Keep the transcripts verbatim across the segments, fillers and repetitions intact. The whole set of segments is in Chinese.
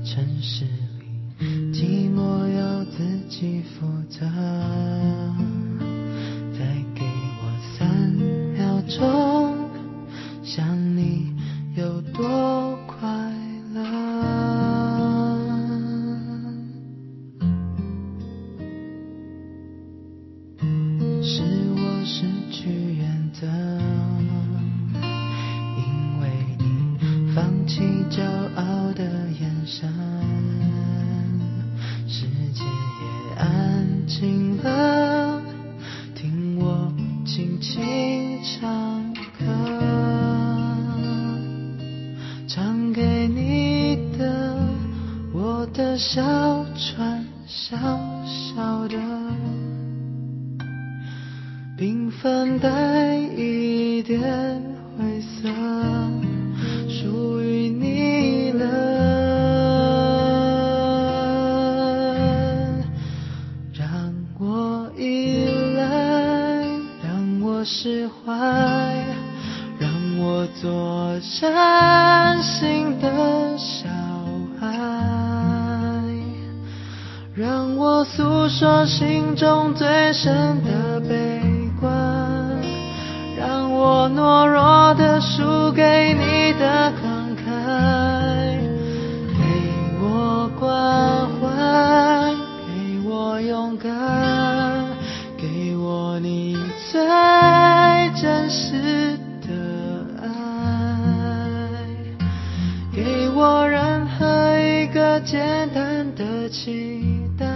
城市里，寂寞要自己负责。再给我三秒钟，想你有多快乐。是我失去原则，因为你放弃骄傲的眼神，世界也安静了，听我轻轻唱歌，唱给你的，我的小船小小的，缤纷带一点灰色，属于你了。让我依赖，让我释怀，让我做真心的小孩，让我诉说心中最深的悲观，让我懦弱的输给你的慷慨，给我关怀，给我勇敢，给我你最真实的爱，给我任何一个简单的期待，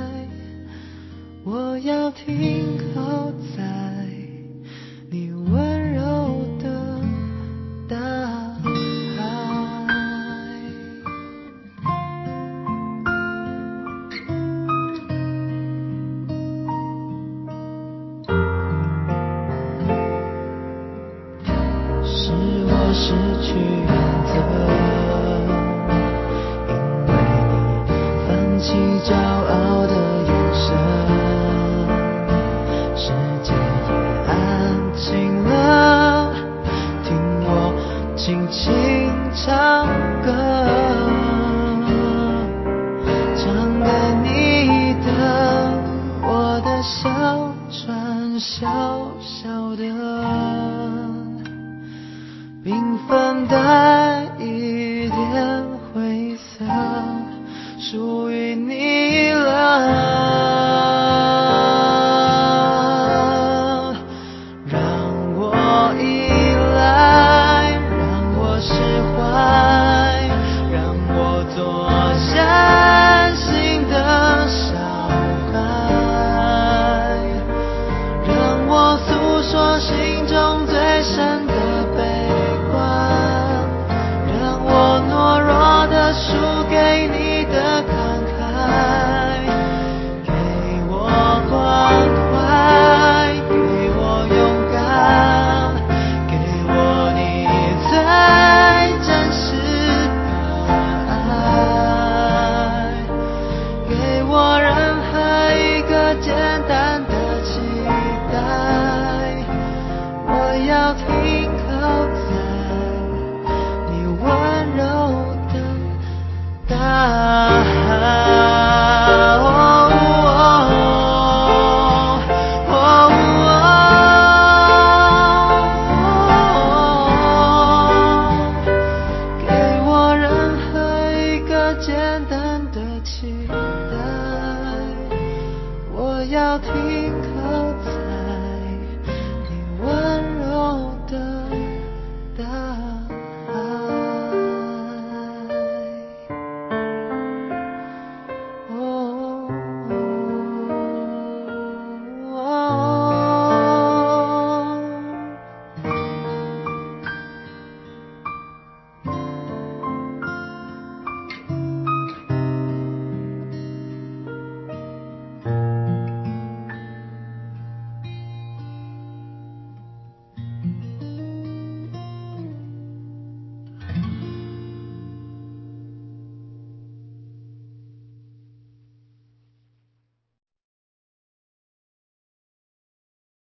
我要停靠在你温柔的大海。是我失去原则，因为你放弃骄傲的眼神，世界也安静了，听我轻轻唱歌，唱给你的，我的小船小小的，缤纷带一点灰色，属于你了。让我依赖，让我释怀，让我做真心的小孩，让我诉说心中最深的悲观，让我懦弱的输给你的慷慨，给我关怀，给我勇敢，给我你最真实的爱，给我任何一个简单的期待，我要停靠在你温柔的大海。给我任何一个简单的期待，我要停